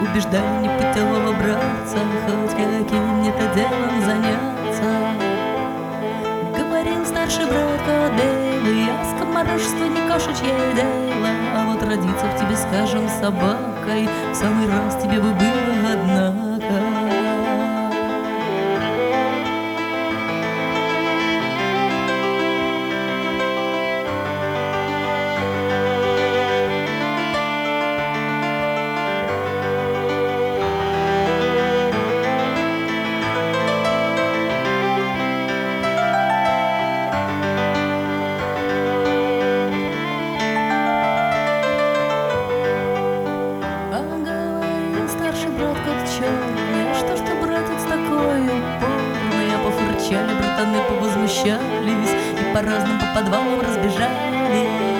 убеждали непутевого братца хоть каким-то делом заняться. Говорил старший брат Кобелый, а скоморошество не кошечье дело, а вот родиться в тебе, скажем, собакой в самый раз тебе бы было, однако. Что ж ты, братец, такой упорный? А пофырчали братаны, повозмущались и по разным по подвалам разбежались.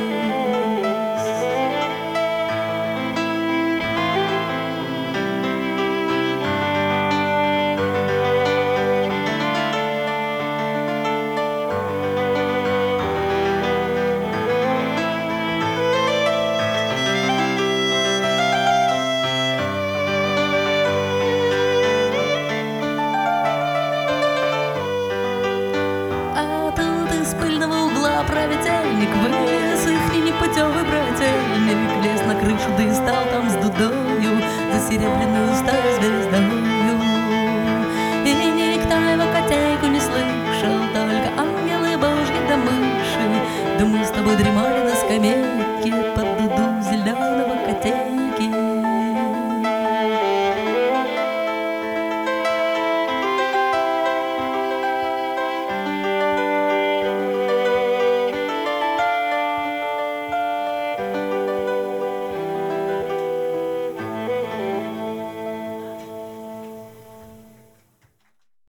Правительник вылез их непутевый брательник, лез на крышу, да и стал там с дудою за серебряную старую звездою. И никто его котейку не слышал, только ангелы божьи да мыши, да мы с тобой дремали на скамейке.